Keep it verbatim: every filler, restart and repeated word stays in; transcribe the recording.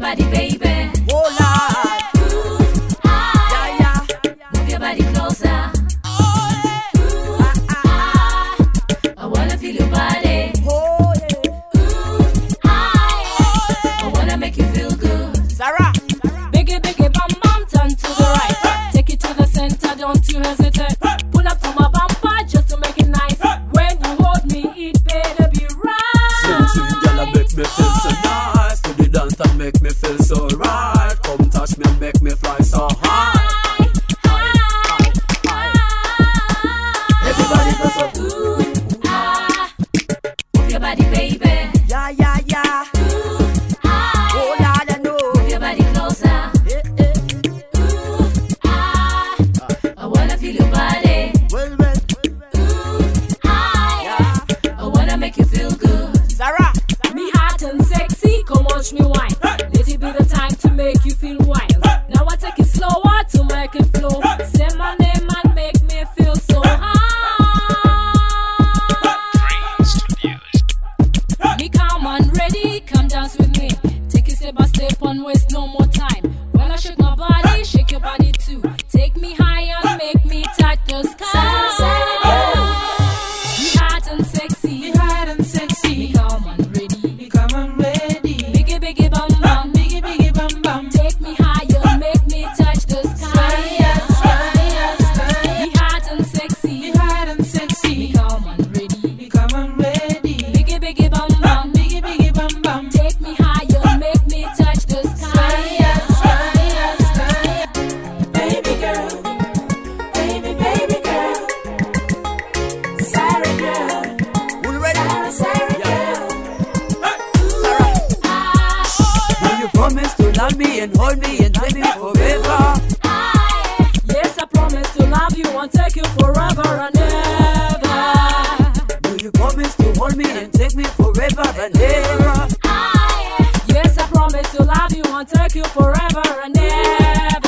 body, baby. Oh Lord. Ooh, ah, Yeah, yeah. move your body closer. Ooh, ah, I wanna feel your body. Oh yeah. Ooh, ah, I wanna make you feel good. Sarah. Biggie, biggie, bam, bam, turn to the right. Take it to the center, don't you hesitate. Pull up to my bumper just to make it nice. When you hold me, it better be right. Sing, sing, girl, make me feel so nice. To the dance and make me feel so right. Come touch me and make me fly so high. Everybody go so. Ooh, ah, move your body, baby. Yeah, yeah, yeah. Ooh, ah, Oh Lord, I know. move your body closer. Eh, eh. Ooh, ah, I wanna feel your body. Well, well. Ooh, ah, I wanna make you feel good. Sarah. Me hot and sexy, come watch me wine. Let it be the time to make you feel wild. Now I take it slower to make it flow. Say my name and make me feel so high. Me calm and ready, come dance with me. Take it step by step and waste no more time. When I shake my body, shake your body too. Take me high and make me touch the sky. Me hot and sexy, Be hot and sexy. me calm and ready. Be come and ready. Biggie, biggie, bam, bam. Biggie, biggie, bam, bam. Take me higher, make me touch the sky. Sky, sky, sky. Be hot and sexy, Be hot and be sexy. calm and ready. Be come and ready. Biggie, biggie, bam, bam. Biggie, biggie, bam, bam. Take me higher, make me touch the Sky, sky. sky, sky. Baby girl, baby, baby girl. Sarah girl, Who ready? Sarah, Sarah Yeah. girl. Sarah. Ah, Will you promise to love me and hold me and take me forever? ah, Yes, I promise to love you and take you forever and ever. Will you promise to hold me and take me forever and ever? ah, Yes, I promise to love you and take you forever and ever.